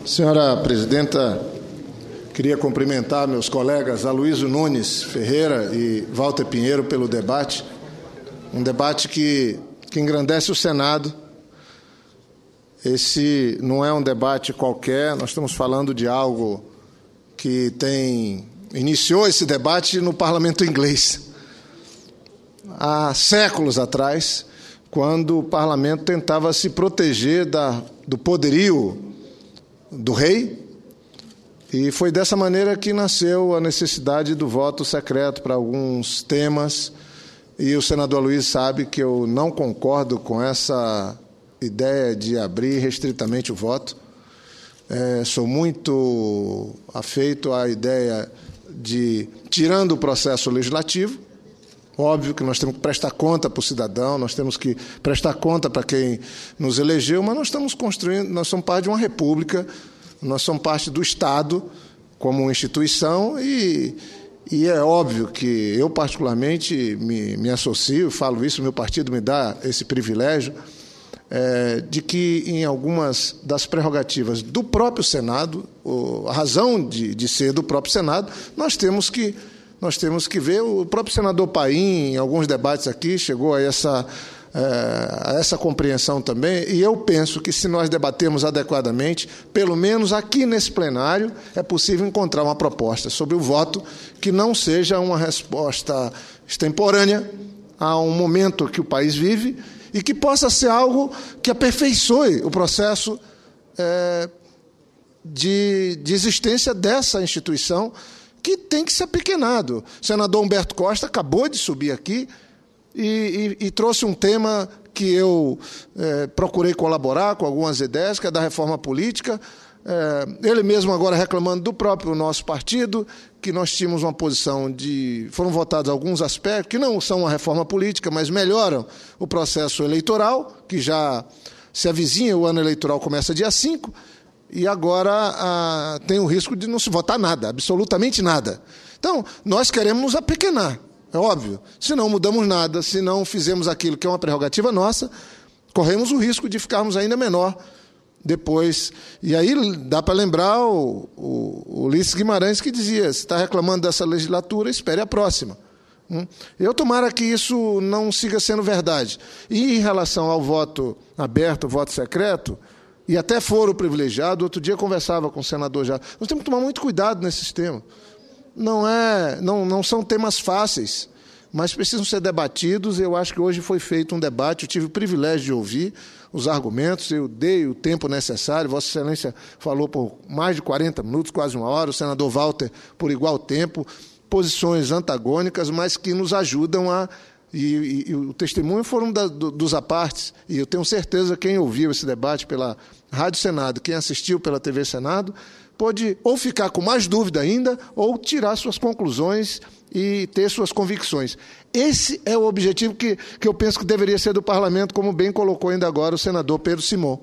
Senhora presidenta, queria cumprimentar meus colegas Aloysio Nunes Ferreira e Walter Pinheiro pelo debate, um debate que engrandece o Senado. Esse não é um debate qualquer, nós estamos falando de algo que iniciou esse debate no parlamento inglês, há séculos atrás, quando o parlamento tentava se proteger do poderio do rei, e foi dessa maneira que nasceu a necessidade do voto secreto para alguns temas, e o senador Aloysio sabe que eu não concordo com essa ideia de abrir restritamente o voto. Sou muito afeito à ideia de, tirando o processo legislativo, óbvio que nós temos que prestar conta para o cidadão, nós temos que prestar conta para quem nos elegeu, mas nós somos parte de uma república, nós somos parte do Estado como instituição e é óbvio que eu particularmente me associo, falo isso, meu partido me dá esse privilégio, de que em algumas das prerrogativas do próprio Senado, a razão de ser do próprio Senado, nós temos que ver. O próprio senador Paim, em alguns debates aqui, chegou a essa compreensão também, e eu penso que se nós debatermos adequadamente, pelo menos aqui nesse plenário, é possível encontrar uma proposta sobre o voto que não seja uma resposta extemporânea a um momento que o país vive e que possa ser algo que aperfeiçoe o processo de existência dessa instituição, que tem que ser apequenado. O senador Humberto Costa acabou de subir aqui e trouxe um tema que eu procurei colaborar com algumas ideias, que é da reforma política. Ele mesmo agora reclamando do próprio nosso partido, que nós tínhamos uma posição foram votados alguns aspectos que não são uma reforma política, mas melhoram o processo eleitoral, que já se avizinha, o ano eleitoral começa dia 5, e agora tem o risco de não se votar nada, absolutamente nada. Então, nós queremos nos apequenar, é óbvio. Se não mudamos nada, se não fizemos aquilo que é uma prerrogativa nossa, corremos o risco de ficarmos ainda menor depois. E aí dá para lembrar o Ulisses Guimarães, que dizia: se está reclamando dessa legislatura, espere a próxima. Eu tomara que isso não siga sendo verdade. E em relação ao voto aberto, voto secreto, e até foro privilegiado, outro dia eu conversava com o senador já. Nós temos que tomar muito cuidado nesses temas. Não são temas fáceis, mas precisam ser debatidos. Eu acho que hoje foi feito um debate, eu tive o privilégio de ouvir os argumentos, eu dei o tempo necessário, Vossa Excelência falou por mais de 40 minutos, quase uma hora, o senador Walter por igual tempo, posições antagônicas, mas que nos ajudam E o testemunho foram dos apartes, e eu tenho certeza que quem ouviu esse debate pela Rádio Senado, quem assistiu pela TV Senado, pode ou ficar com mais dúvida ainda, ou tirar suas conclusões e ter suas convicções. Esse é o objetivo que eu penso que deveria ser do parlamento, como bem colocou ainda agora o senador Pedro Simon.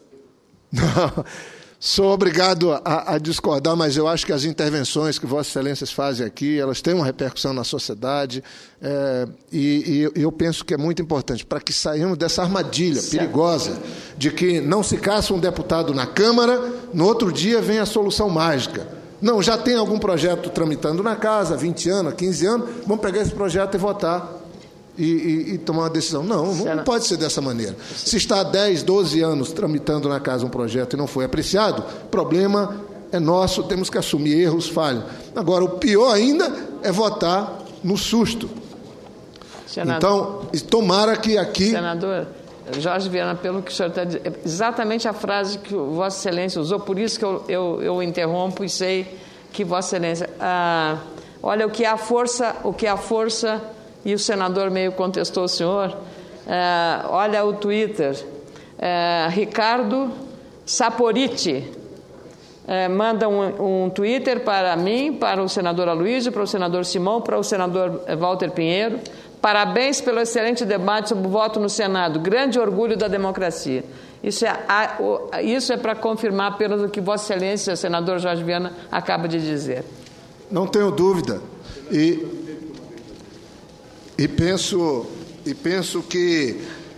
Sou obrigado a discordar, mas eu acho que as intervenções que Vossas Excelências fazem aqui, elas têm uma repercussão na sociedade, e eu penso que é muito importante, para que saiamos dessa armadilha perigosa de que não se caça um deputado na Câmara, no outro dia vem a solução mágica. Não, já tem algum projeto tramitando na casa, há 20 anos, há 15 anos, vamos pegar esse projeto e votar. E tomar uma decisão. Não pode ser dessa maneira. Se está há 10, 12 anos tramitando na casa um projeto e não foi apreciado, o problema é nosso, temos que assumir erros, falhas. Agora, o pior ainda é votar no susto. Senador, então, tomara que aqui... Senador Jorge Viana, pelo que o senhor está dizendo, exatamente a frase que Vossa Excelência usou, por isso que eu interrompo e sei que Vossa Excelência... olha, o que é a força... E o senador meio contestou o senhor. Olha o Twitter. Ricardo Saporiti manda um Twitter para mim, para o senador Aloysio, para o senador Simão, para o senador Walter Pinheiro. Parabéns pelo excelente debate sobre o voto no Senado. Grande orgulho da democracia. Isso é para confirmar apenas o que Vossa Excelência, senador Jorge Viana, acaba de dizer. Não tenho dúvida. E penso que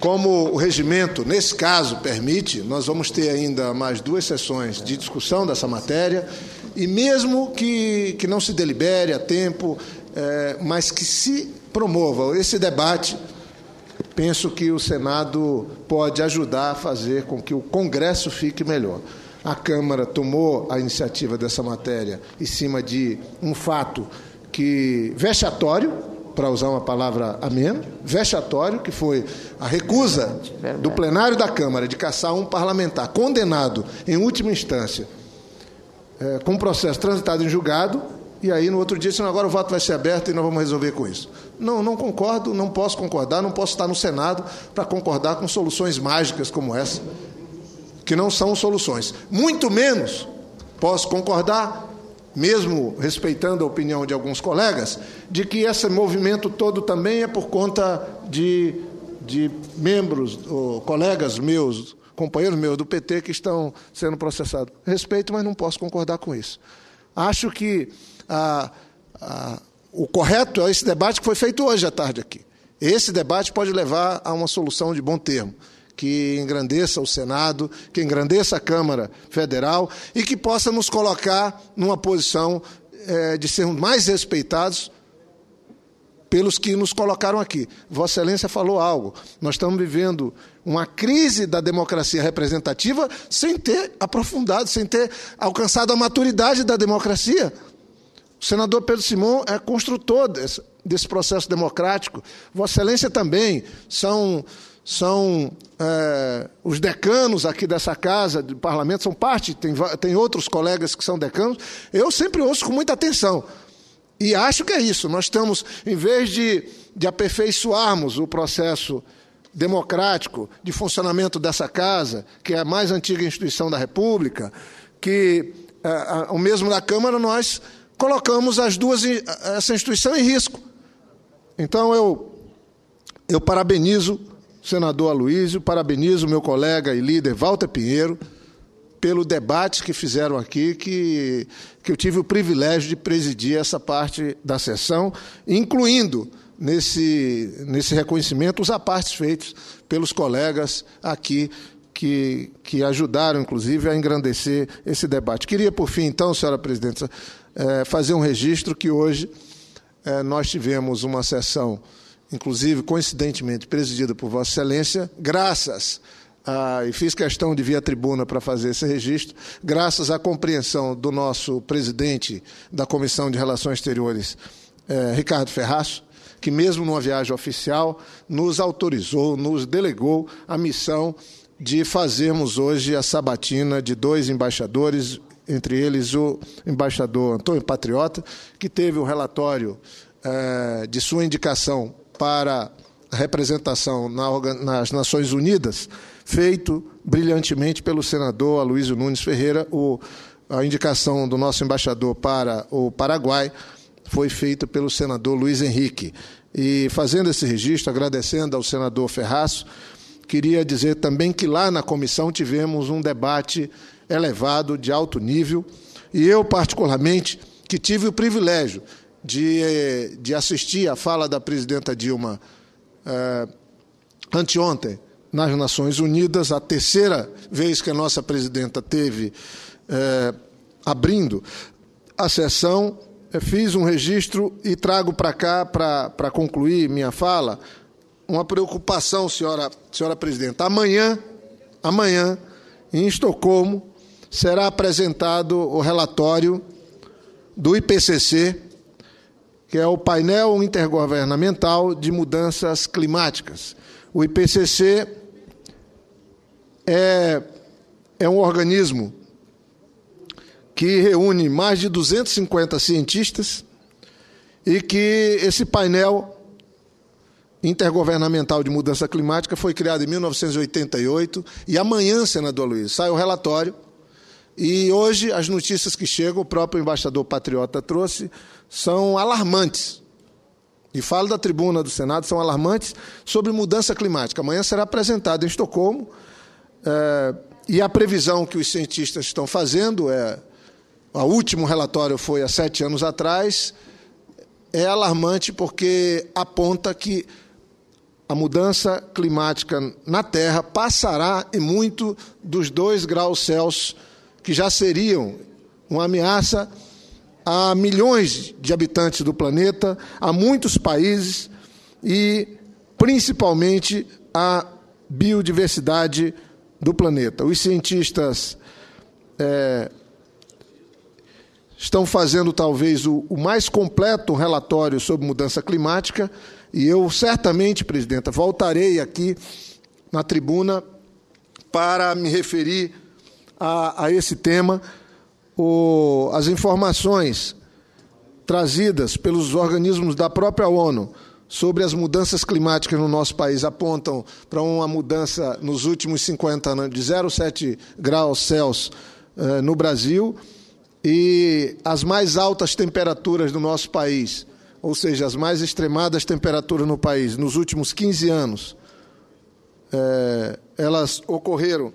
como o regimento, nesse caso, permite, nós vamos ter ainda mais 2 sessões de discussão dessa matéria, e mesmo que não se delibere a tempo, mas que se promova esse debate, penso que o Senado pode ajudar a fazer com que o Congresso fique melhor. A Câmara tomou a iniciativa dessa matéria em cima de um fato que vexatório, para usar uma palavra amena, vexatório, que foi a recusa do plenário da Câmara de cassar um parlamentar condenado em última instância, com um processo transitado em julgado, e aí no outro dia disseram, agora o voto vai ser aberto e nós vamos resolver com isso. Não concordo, não posso concordar, não posso estar no Senado para concordar com soluções mágicas como essa, que não são soluções. Muito menos posso concordar, mesmo respeitando a opinião de alguns colegas, de que esse movimento todo também é por conta de membros, ou colegas meus, companheiros meus do PT que estão sendo processados. Respeito, mas não posso concordar com isso. Acho que o correto é esse debate que foi feito hoje à tarde aqui. Esse debate pode levar a uma solução de bom termo, que engrandeça o Senado, que engrandeça a Câmara Federal e que possa nos colocar numa posição de sermos mais respeitados pelos que nos colocaram aqui. Vossa Excelência falou algo. Nós estamos vivendo uma crise da democracia representativa sem ter aprofundado, sem ter alcançado a maturidade da democracia. O senador Pedro Simão é construtor desse processo democrático. Vossa Excelência também são os decanos aqui dessa casa, do parlamento, são parte, tem outros colegas que são decanos. Eu sempre ouço com muita atenção. E acho que é isso. Nós estamos, em vez de aperfeiçoarmos o processo democrático de funcionamento dessa casa, que é a mais antiga instituição da República, que, o mesmo da Câmara, nós colocamos essa instituição em risco. Então, eu parabenizo o senador Aloysio, parabenizo o meu colega e líder Walter Pinheiro pelo debate que fizeram aqui, que eu tive o privilégio de presidir essa parte da sessão, incluindo nesse reconhecimento os apartes feitos pelos colegas aqui que ajudaram, inclusive, a engrandecer esse debate. Queria, por fim, então, senhora presidente, fazer um registro que hoje nós tivemos uma sessão, inclusive, coincidentemente, presidida por Vossa Excelência, e fiz questão de vir à tribuna para fazer esse registro, graças à compreensão do nosso presidente da Comissão de Relações Exteriores, Ricardo Ferraço, que mesmo numa viagem oficial, nos autorizou, nos delegou a missão de fazermos hoje a sabatina de 2 embaixadores, entre eles o embaixador Antônio Patriota, que teve um relatório de sua indicação para a representação nas Nações Unidas, feito brilhantemente pelo senador Aloysio Nunes Ferreira. A indicação do nosso embaixador para o Paraguai foi feita pelo senador Luiz Henrique. E, fazendo esse registro, agradecendo ao senador Ferraço, queria dizer também que lá na comissão tivemos um debate elevado, de alto nível, e eu, particularmente, que tive o privilégio de assistir à fala da presidenta Dilma anteontem nas Nações Unidas, a terceira vez que a nossa presidenta teve abrindo a sessão. Fiz um registro e trago para cá, para concluir minha fala, uma preocupação, senhora presidenta. Amanhã, em Estocolmo, será apresentado o relatório do IPCC, que é o Painel Intergovernamental de Mudanças Climáticas. O IPCC é um organismo que reúne mais de 250 cientistas e que esse painel intergovernamental de mudança climática foi criado em 1988 e amanhã, senador Luiz, sai o relatório. E hoje as notícias que chegam, o próprio embaixador Patriota trouxe, são alarmantes. E falo da tribuna do Senado, são alarmantes sobre mudança climática. Amanhã será apresentado em Estocolmo, e a previsão que os cientistas estão fazendo, o último relatório foi há 7 anos atrás, é alarmante porque aponta que a mudança climática na Terra passará em muito dos 2 graus Celsius, que já seriam uma ameaça a milhões de habitantes do planeta, a muitos países e, principalmente, a biodiversidade do planeta. Os cientistas estão fazendo talvez o mais completo relatório sobre mudança climática e eu certamente, presidenta, voltarei aqui na tribuna para me referir a esse tema. As informações trazidas pelos organismos da própria ONU sobre as mudanças climáticas no nosso país apontam para uma mudança nos últimos 50 anos de 0,7 graus Celsius no Brasil, e as mais altas temperaturas do nosso país, ou seja, as mais extremadas temperaturas no país nos últimos 15 anos, elas ocorreram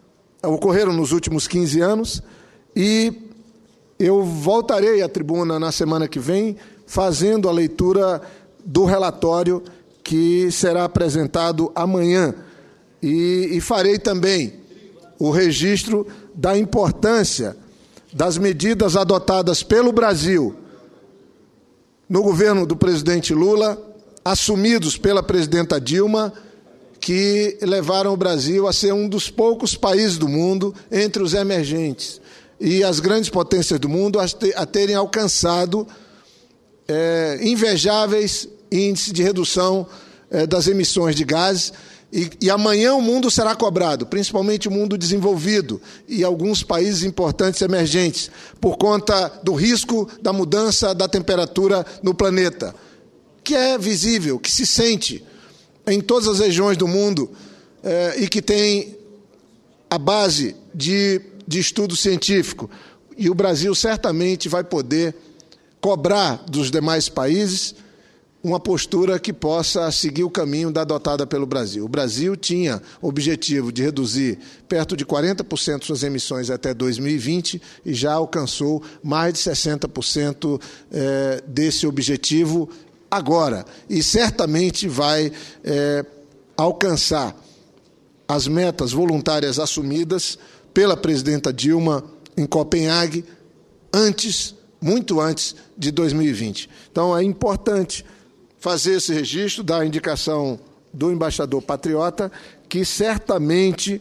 nos últimos 15 anos, e eu voltarei à tribuna na semana que vem fazendo a leitura do relatório que será apresentado amanhã, e farei também o registro da importância das medidas adotadas pelo Brasil no governo do presidente Lula, assumidos pela presidenta Dilma, que levaram o Brasil a ser um dos poucos países do mundo, entre os emergentes e as grandes potências do mundo, a terem alcançado invejáveis índices de redução das emissões de gases, e amanhã o mundo será cobrado, principalmente o mundo desenvolvido e alguns países importantes emergentes, por conta do risco da mudança da temperatura no planeta, que é visível, que se sente em todas as regiões do mundo e que tem a base de estudo científico. E o Brasil certamente vai poder cobrar dos demais países uma postura que possa seguir o caminho adotada pelo Brasil. O Brasil tinha o objetivo de reduzir perto de 40% suas emissões até 2020 e já alcançou mais de 60% desse objetivo agora. E certamente vai alcançar as metas voluntárias assumidas pela presidenta Dilma em Copenhague muito antes de 2020. Então, é importante fazer esse registro, dar a indicação do embaixador patriota, que certamente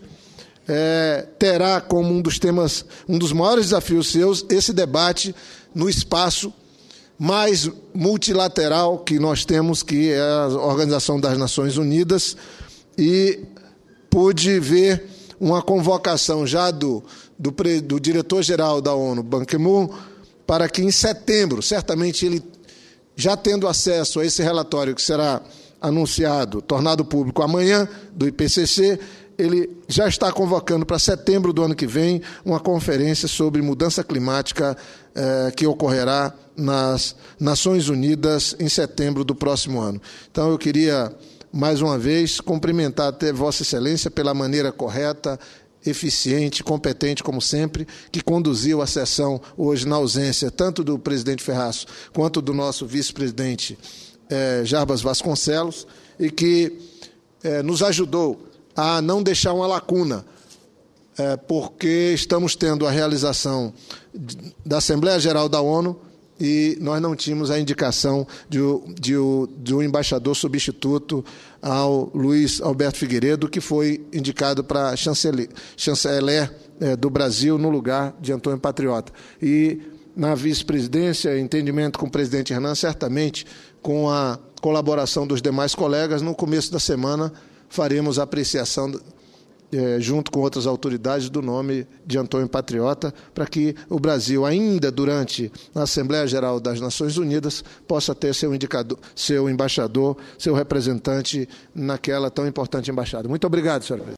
terá como um dos temas, um dos maiores desafios seus, esse debate no espaço mais multilateral que nós temos, que é a Organização das Nações Unidas, e pude ver uma convocação já do diretor-geral da ONU, Ban Ki-moon, para que em setembro, certamente ele, já tendo acesso a esse relatório que será anunciado, tornado público amanhã, do IPCC, ele já está convocando para setembro do ano que vem uma conferência sobre mudança climática que ocorrerá nas Nações Unidas em setembro do próximo ano. Então, eu queria, mais uma vez, cumprimentar até Vossa Excelência pela maneira correta, eficiente, competente, como sempre, que conduziu a sessão hoje na ausência tanto do presidente Ferraz quanto do nosso vice-presidente Jarbas Vasconcelos, e que nos ajudou a não deixar uma lacuna, porque estamos tendo a realização da Assembleia Geral da ONU e nós não tínhamos a indicação do embaixador substituto ao Luiz Alberto Figueiredo, que foi indicado para chanceler do Brasil no lugar de Antônio Patriota. E na vice-presidência, entendimento com o presidente Hernan, certamente com a colaboração dos demais colegas, no começo da semana faremos a apreciação junto com outras autoridades, do nome de Antônio Patriota, para que o Brasil, ainda durante a Assembleia Geral das Nações Unidas, possa ter seu embaixador, seu representante naquela tão importante embaixada. Muito obrigado, senhor presidente.